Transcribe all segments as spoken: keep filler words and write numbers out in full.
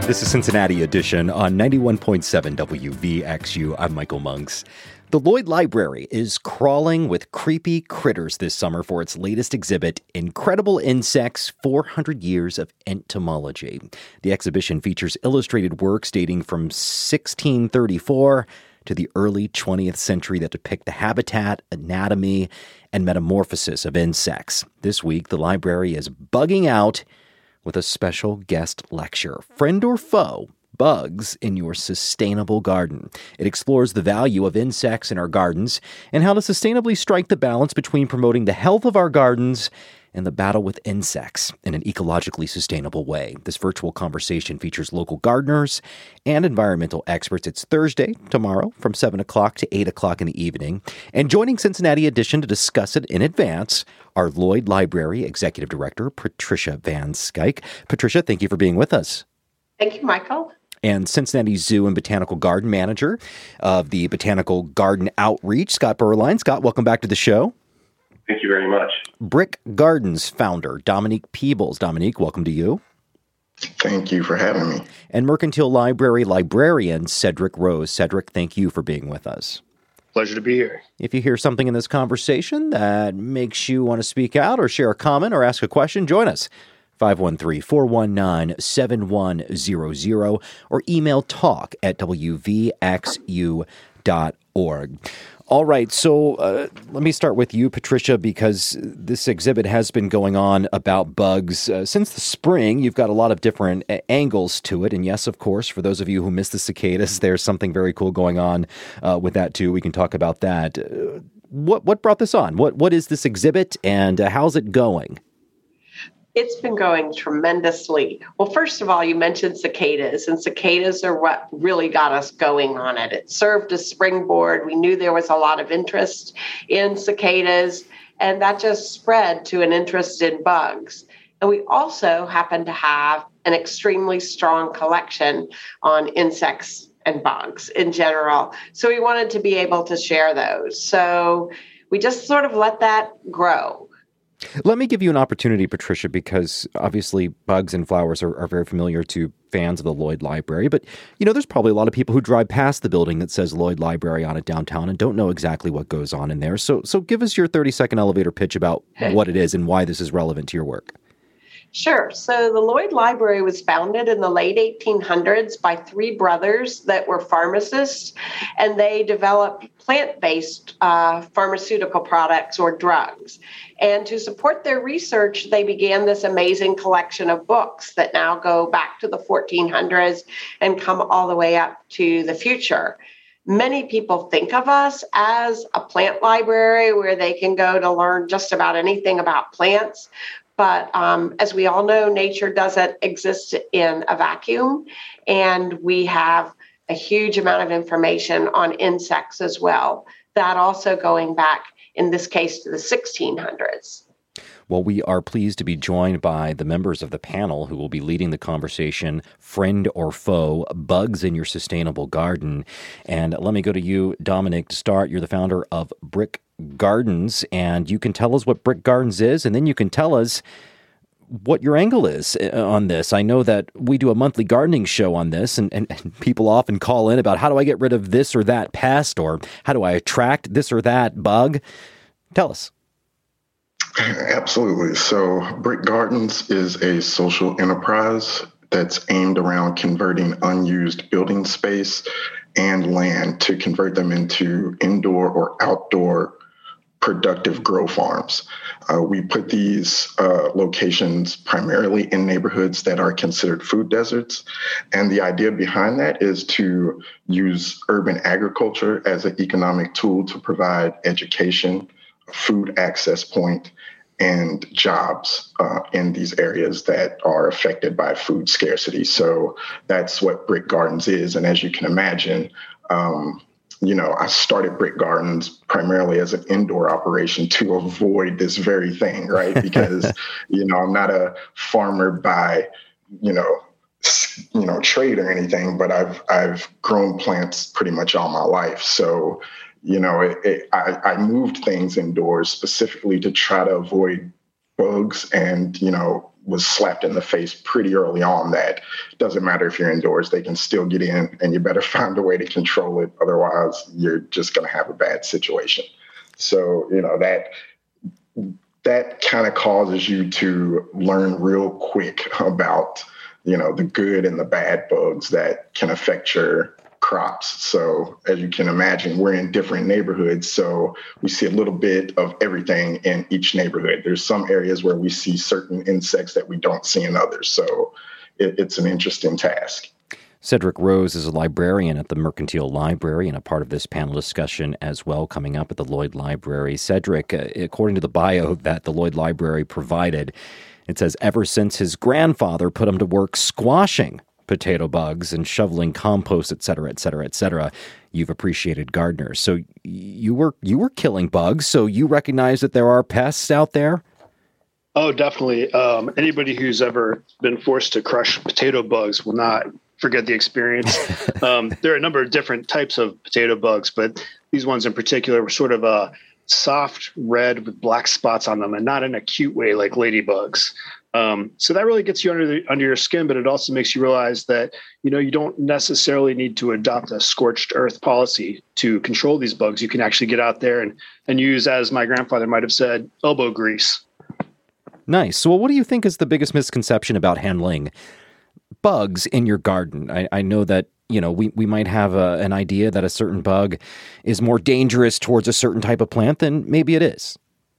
This is Cincinnati Edition on ninety-one point seven W V X U. I'm Michael Monks. The Lloyd Library is crawling with creepy critters this summer for its latest exhibit, Incredible Insects, four hundred Years of Entomology. The exhibition features illustrated works dating from sixteen thirty-four to the early twentieth century that depict the habitat, anatomy, and metamorphosis of insects. This week, the library is bugging out with a special guest lecture, Friend or Foe? Bugs in Your Sustainable Garden. It explores the value of insects in our gardens and how to sustainably strike the balance between promoting the health of our gardens and the battle with insects in an ecologically sustainable way. This virtual conversation features local gardeners and environmental experts. It's Thursday, tomorrow, from seven o'clock to eight o'clock in the evening. And joining Cincinnati Edition to discuss it in advance, our Lloyd Library Executive Director, Patricia Van Skyke. Patricia, thank you for being with us. Thank you, Michael. And Cincinnati Zoo and Botanical Garden Manager of the Botanical Garden Outreach, Scott Berline. Scott, welcome back to the show. Thank you very much. Brick Gardens founder, Dominique Peebles. Dominique, welcome to you. Thank you for having me. And Mercantile Library librarian, Cedric Rose. Cedric, thank you for being with us. Pleasure to be here. If you hear something in this conversation that makes you want to speak out or share a comment or ask a question, join us. five one three, four one nine, seven one zero zero or email talk at w v x u dot org. All right, so uh, let me start with you, Patricia, because this exhibit has been going on about bugs uh, since the spring. You've got a lot of different a- angles to it. And yes, of course, for those of you who missed the cicadas, there's something very cool going on uh, with that, too. We can talk about that. Uh, what what brought this on? What What is this exhibit, and uh, how's it going? It's been going tremendously. Well, first of all, you mentioned cicadas, and cicadas are what really got us going on it. It served as springboard. We knew there was a lot of interest in cicadas, and that just spread to an interest in bugs. And we also happen to have an extremely strong collection on insects and bugs in general. So we wanted to be able to share those. So we just sort of let that grow. Let me give you an opportunity, Patricia, because obviously bugs and flowers are, are very familiar to fans of the Lloyd Library. But, you know, there's probably a lot of people who drive past the building that says Lloyd Library on it downtown and don't know exactly what goes on in there. So so give us your thirty-second elevator pitch about what it is and why this is relevant to your work. Sure. So the Lloyd Library was founded in the late eighteen hundreds by three brothers that were pharmacists, and they developed plant-based uh, pharmaceutical products or drugs. And to support their research, they began this amazing collection of books that now go back to the fourteen hundreds and come all the way up to the future. Many people think of us as a plant library where they can go to learn just about anything about plants. But um, as we all know, nature doesn't exist in a vacuum, and we have a huge amount of information on insects as well. That also going back, in this case, to the sixteen hundreds. Well, we are pleased to be joined by the members of the panel who will be leading the conversation, Friend or Foe, Bugs in Your Sustainable Garden. And let me go to you, Dominic, to start. You're the founder of Brick Gardens, and you can tell us what Brick Gardens is, and then you can tell us what your angle is on this. I know that we do a monthly gardening show on this, and, and, and people often call in about how do I get rid of this or that pest, or how do I attract this or that bug? Tell us. Absolutely. So Brick Gardens is a social enterprise that's aimed around converting unused building space and land to convert them into indoor or outdoor productive grow farms. Uh, we put these uh, locations primarily in neighborhoods that are considered food deserts. And the idea behind that is to use urban agriculture as an economic tool to provide education, a food access point, and jobs uh, in these areas that are affected by food scarcity. So that's what Brick Gardens is. And as you can imagine, um, you know, I started Brick Gardens primarily as an indoor operation to avoid this very thing, right? Because, you know, I'm not a farmer by, you know, you know, trade or anything, but I've I've grown plants pretty much all my life. So, you know, it, it, I, I moved things indoors specifically to try to avoid bugs and, you know, was slapped in the face pretty early on that doesn't matter if you're indoors, they can still get in, and you better find a way to control it. Otherwise, you're just going to have a bad situation. So, you know, that that kind of causes you to learn real quick about, you know, the good and the bad bugs that can affect your crops. So as you can imagine, we're in different neighborhoods. So we see a little bit of everything in each neighborhood. There's some areas where we see certain insects that we don't see in others. So it, it's an interesting task. Cedric Rose is a librarian at the Mercantile Library and a part of this panel discussion as well, coming up at the Lloyd Library. Cedric, uh, according to the bio that the Lloyd Library provided, it says ever since his grandfather put him to work squashing potato bugs and shoveling compost, et cetera, et cetera, et cetera, you've appreciated gardeners. So you were you were killing bugs, so you recognize that there are pests out there? Oh, definitely. Um, anybody who's ever been forced to crush potato bugs will not forget the experience. Um, there are a number of different types of potato bugs, but these ones in particular were sort of a soft red with black spots on them, and not in a cute way like ladybugs. Um, so that really gets you under the, under your skin, but it also makes you realize that, you know, you don't necessarily need to adopt a scorched earth policy to control these bugs. You can actually get out there and, and use, as my grandfather might have said, elbow grease. Nice. So what do you think is the biggest misconception about handling bugs in your garden? I, I know that, you know, we, we might have a, an idea that a certain bug is more dangerous towards a certain type of plant than maybe it is.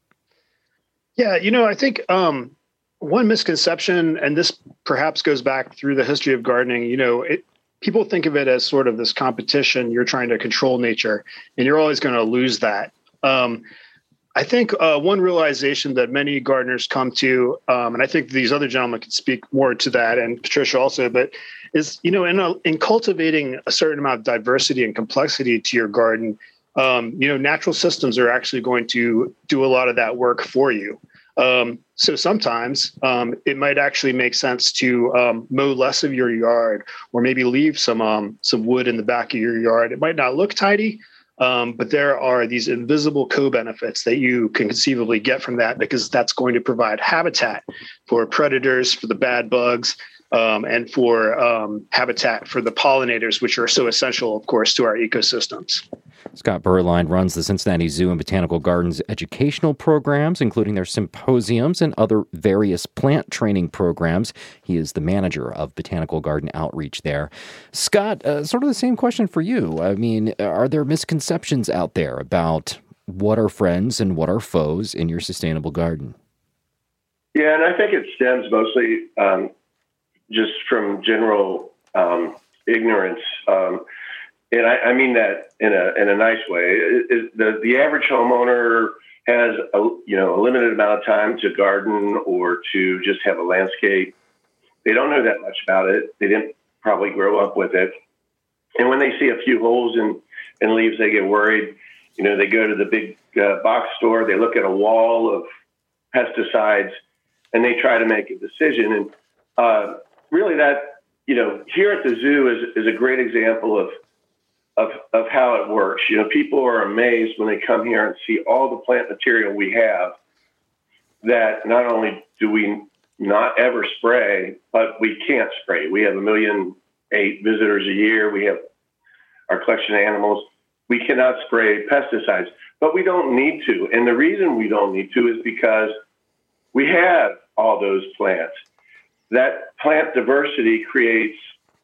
Yeah, you know, I think um, one misconception, and this perhaps goes back through the history of gardening, you know, it, people think of it as sort of this competition. You're trying to control nature, and you're always going to lose that. Um, I think uh, one realization that many gardeners come to, um, and I think these other gentlemen can speak more to that, and Patricia also, but is, you know, in, a, in cultivating a certain amount of diversity and complexity to your garden, um, you know, natural systems are actually going to do a lot of that work for you. Um, so sometimes um, it might actually make sense to um, mow less of your yard, or maybe leave some um, some wood in the back of your yard. It might not look tidy, um, but there are these invisible co-benefits that you can conceivably get from that, because that's going to provide habitat for predators, for the bad bugs, um, and for um, habitat for the pollinators, which are so essential, of course, to our ecosystems. Scott Berline runs the Cincinnati Zoo and Botanical Gardens educational programs, including their symposiums and other various plant training programs. He is the manager of Botanical Garden Outreach there. Scott, uh, sort of the same question for you. I mean, are there misconceptions out there about what are friends and what are foes in your sustainable garden? Yeah, and I think it stems mostly um, just from general um, ignorance. Um, And I, I mean that in a in a nice way. It, it, the the average homeowner has a you know a limited amount of time to garden or to just have a landscape. They don't know that much about it. They didn't probably grow up with it. And when they see a few holes in, in leaves, they get worried. You know, they go to the big uh, box store. They look at a wall of pesticides, and they try to make a decision. And uh, really, that you know, here at the zoo is is a great example of. Of, of how it works. You know, people are amazed when they come here and see all the plant material we have, that not only do we not ever spray, but we can't spray. We have a million eight visitors a year. We have our collection of animals. We cannot spray pesticides, but we don't need to. And the reason we don't need to is because we have all those plants. That plant diversity creates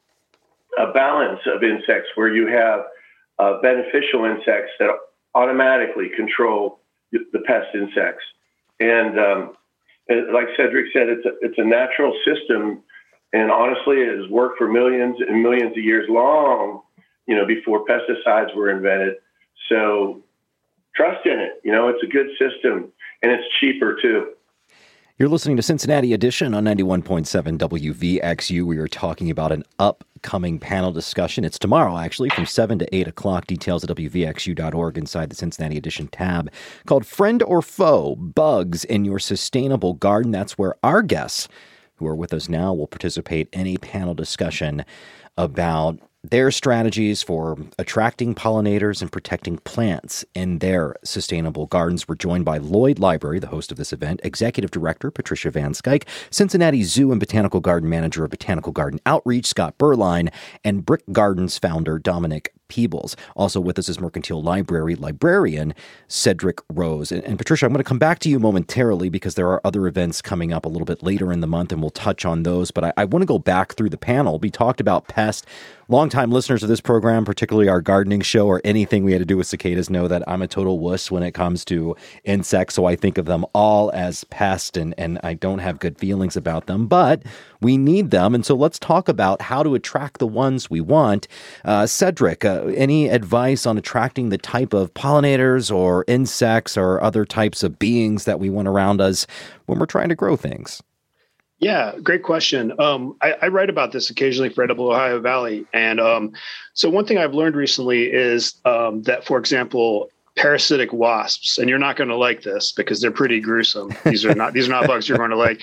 a balance of insects where you have uh, beneficial insects that automatically control the pest insects. And um, like Cedric said, it's a, it's a natural system. And honestly, it has worked for millions and millions of years long, you know, before pesticides were invented. So trust in it. You know, it's a good system, and it's cheaper too. You're listening to Cincinnati Edition on ninety-one point seven W V X U. We are talking about an upcoming panel discussion. It's tomorrow, actually, from seven to eight o'clock. Details at W V X U dot org inside the Cincinnati Edition tab, called Friend or Foe, Bugs in Your Sustainable Garden. That's where our guests, who are with us now, will participate in a panel discussion about their strategies for attracting pollinators and protecting plants in their sustainable gardens. We're joined by Lloyd Library, the host of this event, Executive Director Patricia Van Skyke, Cincinnati Zoo and Botanical Garden Manager of Botanical Garden Outreach Scott Berline, and Brick Gardens founder Dominic Peebles. Also with us is Mercantile Library librarian Cedric Rose. And, and Patricia, I'm going to come back to you momentarily because there are other events coming up a little bit later in the month, and we'll touch on those. But I, I want to go back through the panel. We talked about pest. Longtime listeners of this program, particularly our gardening show or anything we had to do with cicadas, know that I'm a total wuss when it comes to insects. So I think of them all as pests, and, and I don't have good feelings about them. But we need them. And so let's talk about how to attract the ones we want. Uh, Cedric, uh, any advice on attracting the type of pollinators or insects or other types of beings that we want around us when we're trying to grow things? Yeah, great question. Um, I, I write about this occasionally for Edible Ohio Valley. And um, so one thing I've learned recently is um, that, for example, parasitic wasps, and you're not going to like this because they're pretty gruesome. These are not these are not bugs you're going to like.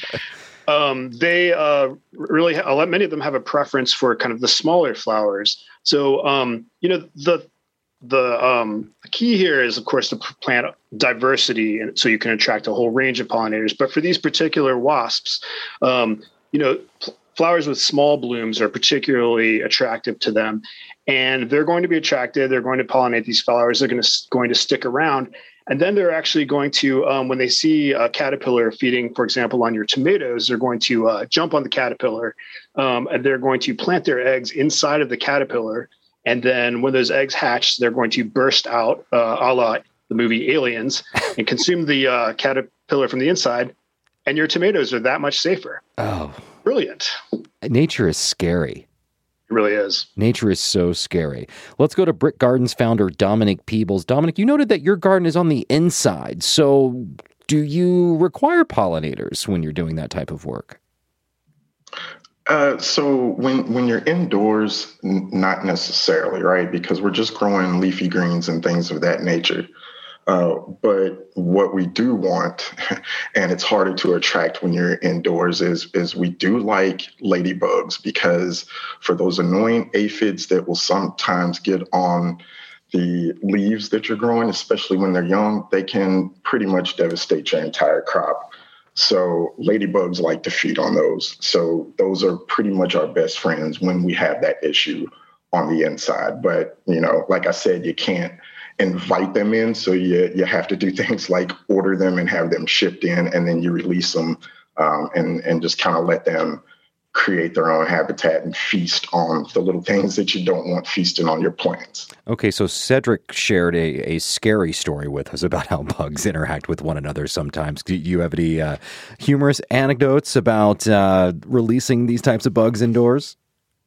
Um, they uh, really, a lot, many of them have a preference for kind of the smaller flowers. So, um, you know, the the um, key here is, of course, the plant diversity, and so you can attract a whole range of pollinators. But for these particular wasps, um, you know, pl- flowers with small blooms are particularly attractive to them, and they're going to be attracted. They're going to pollinate these flowers. They're going to going to stick around. And then they're actually going to, um, when they see a caterpillar feeding, for example, on your tomatoes, they're going to uh, jump on the caterpillar, um, and they're going to plant their eggs inside of the caterpillar. And then when those eggs hatch, they're going to burst out, uh, a la the movie Aliens, and consume the uh, caterpillar from the inside. And your tomatoes are that much safer. Oh, brilliant. Nature is scary. It really is. Nature is so scary. Let's go to Brick Gardens founder Dominic Peebles. Dominic, you noted that your garden is on the inside. So do you require pollinators when you're doing that type of work? Uh, so when when you're indoors, n- not necessarily, right? Because we're just growing leafy greens and things of that nature. Uh, but what we do want, and it's harder to attract when you're indoors, is is we do like ladybugs, because for those annoying aphids that will sometimes get on the leaves that you're growing, especially when they're young, they can pretty much devastate your entire crop. So ladybugs like to feed on those. So those are pretty much our best friends when we have that issue on the inside. But, you know, like I said, you can't invite them in. So you you have to do things like order them and have them shipped in, and then you release them um, and, and just kind of let them create their own habitat and feast on the little things that you don't want feasting on your plants. Okay, so Cedric shared a, a scary story with us about how bugs interact with one another sometimes. Do you have any uh, humorous anecdotes about uh, releasing these types of bugs indoors?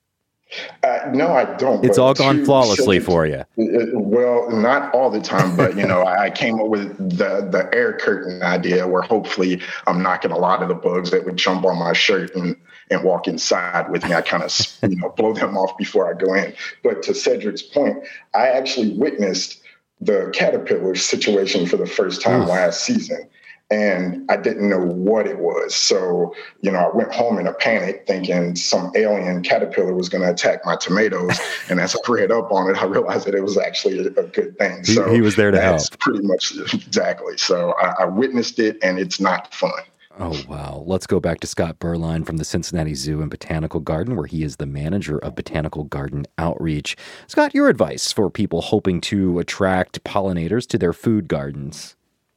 Uh, no, I don't. It's all gone flawlessly for you. Well, not all the time, but, you know, I came up with the, the air curtain idea where hopefully I'm knocking a lot of the bugs that would jump on my shirt and, and walk inside with me. I kind of, you know, blow them off before I go in. But to Cedric's point, I actually witnessed the caterpillar situation for the first time last season. And I didn't know what it was. So, you know, I went home in a panic thinking some alien caterpillar was going to attack my tomatoes. And as I read up on it, I realized that it was actually a, a good thing. He, so he was there to that's help. Pretty much exactly. So I, I witnessed it, and it's not fun. Oh, wow. Let's go back to Scott Berline from the Cincinnati Zoo and Botanical Garden, where he is the manager of Botanical Garden Outreach. Scott, your advice for people hoping to attract pollinators to their food gardens?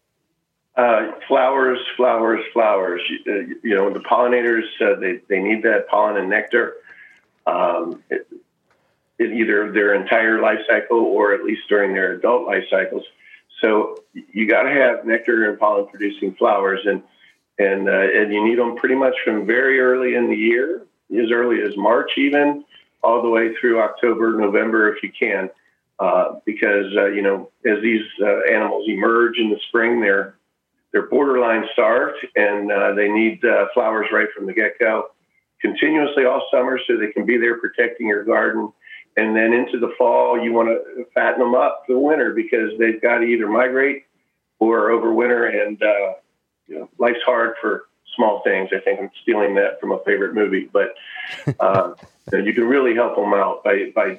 Uh, flowers, flowers, flowers. You, you know, the pollinators, uh, they, they need that pollen and nectar um, it, in either their entire life cycle or at least during their adult life cycles. So you got to have nectar and pollen producing flowers, and and uh, and you need them pretty much from very early in the year, as early as March even, all the way through October, November if you can, uh, because, uh, you know, as these uh, animals emerge in the spring, they're They're borderline starved, and uh, they need uh, flowers right from the get-go, continuously all summer, so they can be there protecting your garden. And then into the fall, you want to fatten them up for the winter, because they've got to either migrate or overwinter. And uh, you know, life's hard for small things. I think I'm stealing that from a favorite movie, but uh, you can really help them out by, by,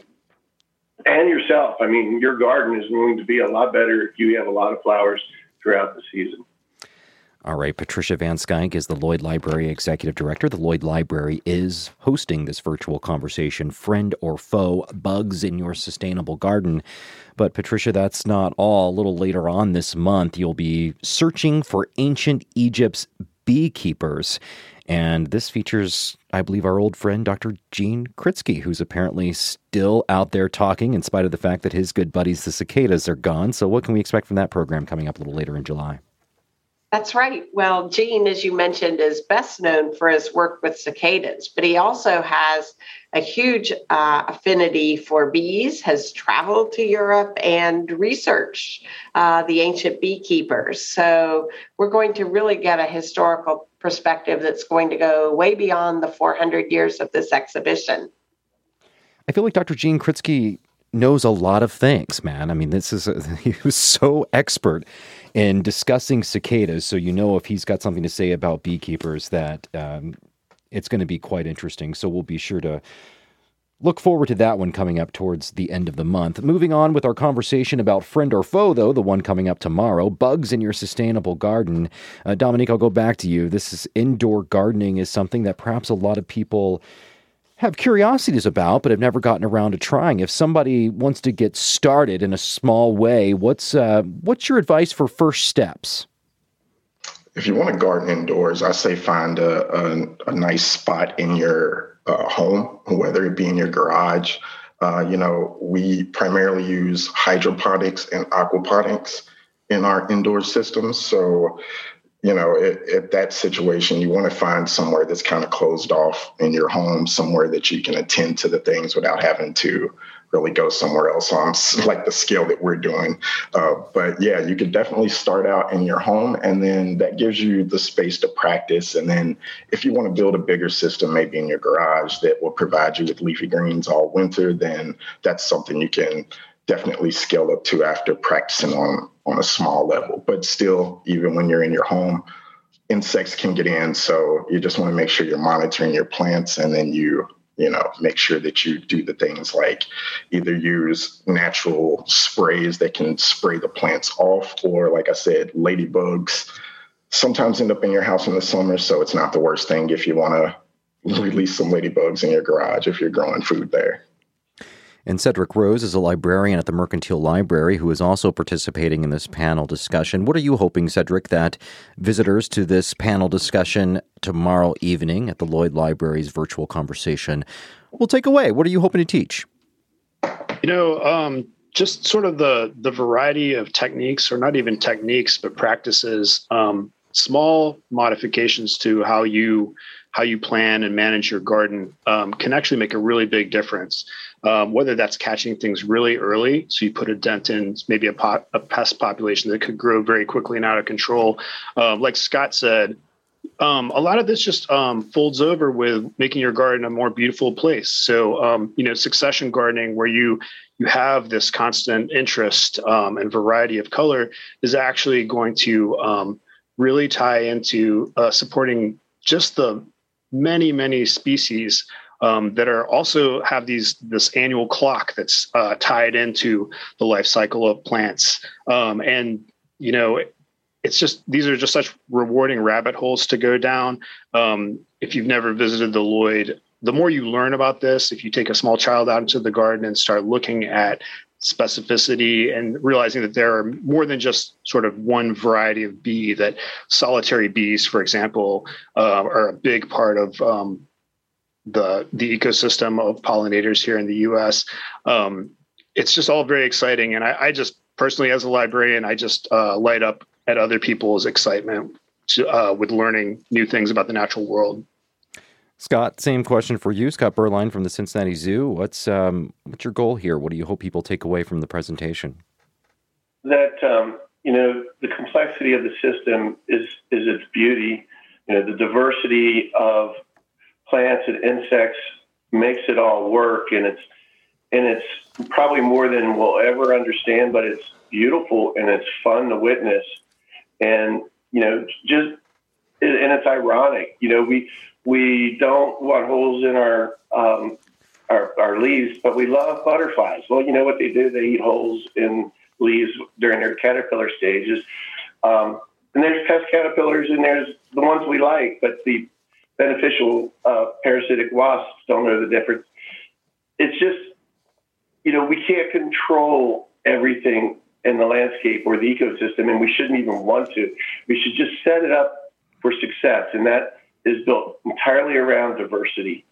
and yourself. I mean, your garden is going to be a lot better if you have a lot of flowers throughout the season. All right, Patricia Van Skyke is the Lloyd Library Executive Director. The Lloyd Library is hosting this virtual conversation, Friend or Foe, Bugs in Your Sustainable Garden. But Patricia, that's not all. A little later on this month, you'll be searching for ancient Egypt's beekeepers. And this features, I believe, our old friend, Doctor Gene Kritsky, who's apparently still out there talking in spite of the fact that his good buddies, the cicadas, are gone. So what can we expect from that program coming up a little later in July? That's right. Well, Gene, as you mentioned, is best known for his work with cicadas, but he also has a huge uh, affinity for bees, has traveled to Europe and researched uh, the ancient beekeepers. So we're going to really get a historical perspective that's going to go way beyond the four hundred years of this exhibition. I feel like Doctor Gene Kritsky knows a lot of things, man. I mean, this is a, he was so expert in discussing cicadas, so you know if he's got something to say about beekeepers that um, it's going to be quite interesting. So we'll be sure to look forward to that one coming up towards the end of the month. Moving on with our conversation about Friend or Foe, though, the one coming up tomorrow, Bugs in Your Sustainable Garden. Uh, Dominique, I'll go back to you. This is indoor gardening is something that perhaps a lot of people have curiosities about, but have never gotten around to trying. If somebody wants to get started in a small way, what's uh, what's your advice for first steps? If you want to garden indoors, I say find a, a, a nice spot in your uh, home, whether it be in your garage. Uh, you know, we primarily use hydroponics and aquaponics in our indoor systems. So, you know, at, at that situation, you want to find somewhere that's kind of closed off in your home, somewhere that you can attend to the things without having to really go somewhere else on like the scale that we're doing. Uh, but yeah, you could definitely start out in your home, and then that gives you the space to practice. And then if you want to build a bigger system, maybe in your garage that will provide you with leafy greens all winter, then that's something you can definitely scale up to after practicing on, on a small level. But still, even when you're in your home, insects can get in. So you just want to make sure you're monitoring your plants, and then you, you know, make sure that you do the things like either use natural sprays that can spray the plants off, or like I said, ladybugs sometimes end up in your house in the summer. So it's not the worst thing if you want to release some ladybugs in your garage if you're growing food there. And Cedric Rose is a librarian at the Mercantile Library who is also participating in this panel discussion. What are you hoping, Cedric, that visitors to this panel discussion tomorrow evening at the Lloyd Library's virtual conversation will take away? What are you hoping to teach? You know, um, just sort of the the variety of techniques, or not even techniques, but practices, um, small modifications to how you how you plan and manage your garden um, can actually make a really big difference. Um, whether that's catching things really early, so you put a dent in maybe a, pot, a pest population that could grow very quickly and out of control. Um, like Scott said, um, a lot of this just um, folds over with making your garden a more beautiful place. So, um, you know, succession gardening, where you you have this constant interest um, and variety of color, is actually going to um, really tie into uh, supporting just the many, many species um, that are also have these this annual clock that's uh, tied into the life cycle of plants. Um, and, you know, it's just, these are just such rewarding rabbit holes to go down. Um, if you've never visited the Lloyd, the more you learn about this, if you take a small child out into the garden and start looking at specificity and realizing that there are more than just sort of one variety of bee, that solitary bees, for example, uh, are a big part of um, the the ecosystem of pollinators here in the U S. Um, it's just all very exciting. And I, I just personally, as a librarian, I just uh, light up at other people's excitement to, uh, with learning new things about the natural world. Scott, same question for you. Scott Berline from the Cincinnati Zoo. What's um, what's your goal here? What do you hope people take away from the presentation? That, um, you know, the complexity of the system is is its beauty. You know, the diversity of plants and insects makes it all work, and it's and it's probably more than we'll ever understand, but it's beautiful and it's fun to witness. And, you know, just and it's ironic. You know, we we don't want holes in our um, our, our leaves, but we love butterflies. Well, you know what they do? They eat holes in leaves during their caterpillar stages. Um, and there's pest caterpillars, and there's the ones we like, but the beneficial uh, parasitic wasps don't know the difference. It's just, you know, we can't control everything in the landscape or the ecosystem, and we shouldn't even want to. We should just set it up for success, and that is built entirely around diversity.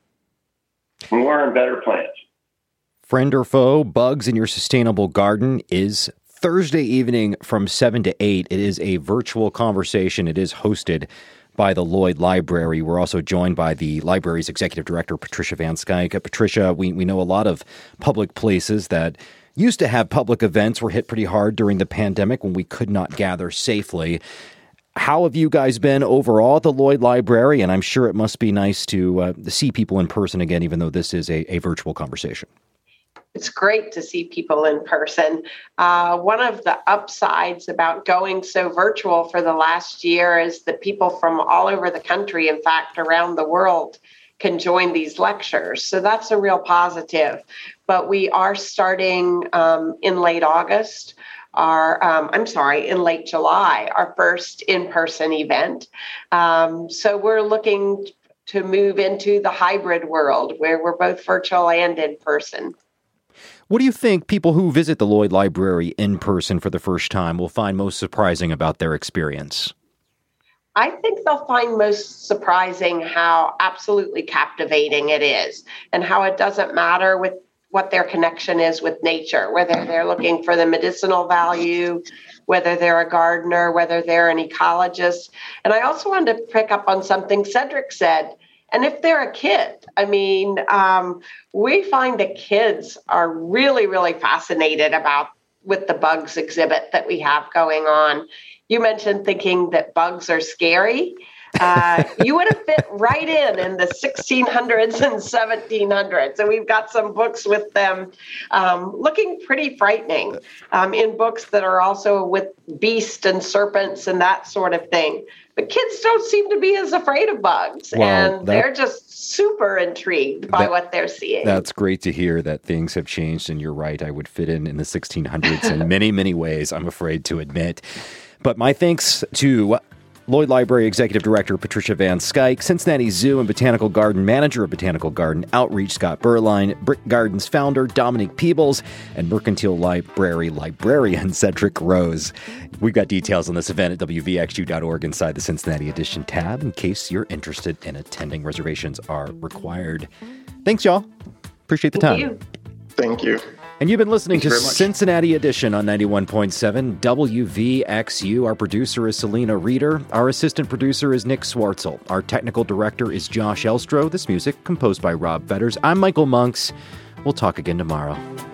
More and better plants. Friend or foe, Bugs in Your Sustainable Garden is Thursday evening from seven to eight. It is a virtual conversation. It is hosted by the Lloyd Library. We're also joined by the library's executive director, Patricia Van Skyke. Uh, Patricia, we, we know a lot of public places that used to have public events were hit pretty hard during the pandemic when we could not gather safely. How have you guys been overall at the Lloyd Library? And I'm sure it must be nice to uh, see people in person again, even though this is a, a virtual conversation. It's great to see people in person. Uh, one of the upsides about going so virtual for the last year is that people from all over the country, in fact, around the world, can join these lectures. So that's a real positive. But we are starting um, in late August, our, um, I'm sorry, in late July, our first in-person event. Um, so we're looking to move into the hybrid world where we're both virtual and in person. What do you think people who visit the Lloyd Library in person for the first time will find most surprising about their experience? I think they'll find most surprising how absolutely captivating it is, and how it doesn't matter with what their connection is with nature, whether they're looking for the medicinal value, whether they're a gardener, whether they're an ecologist. And I also wanted to pick up on something Cedric said. And if they're a kid, I mean, um, we find that kids are really, really fascinated about with the bugs exhibit that we have going on. You mentioned thinking that bugs are scary. Uh, you would have fit right in in the sixteen hundreds and seventeen hundreds. And we've got some books with them um, looking pretty frightening um, in books that are also with beasts and serpents and that sort of thing. But kids don't seem to be as afraid of bugs, well, and that, they're just super intrigued by that, what they're seeing. That's great to hear that things have changed, and you're right. I would fit in in the sixteen hundreds in many, many ways, I'm afraid to admit. But my thanks to Lloyd Library Executive Director Patricia Van Skyke, Cincinnati Zoo and Botanical Garden Manager of Botanical Garden Outreach Scott Berline, Brick Gardens founder Dominique Peebles, and Mercantile Library librarian Cedric Rose. We've got details on this event at W V X U dot org inside the Cincinnati Edition tab in case you're interested in attending. Reservations are required. Thanks, y'all. Appreciate the time. Thank you. Thank you. And you've been listening Thank to Cincinnati Edition on ninety-one point seven W V X U. Our producer is Selena Reeder. Our assistant producer is Nick Swartzel. Our technical director is Josh Elstro. This music composed by Rob Fetters. I'm Michael Monks. We'll talk again tomorrow.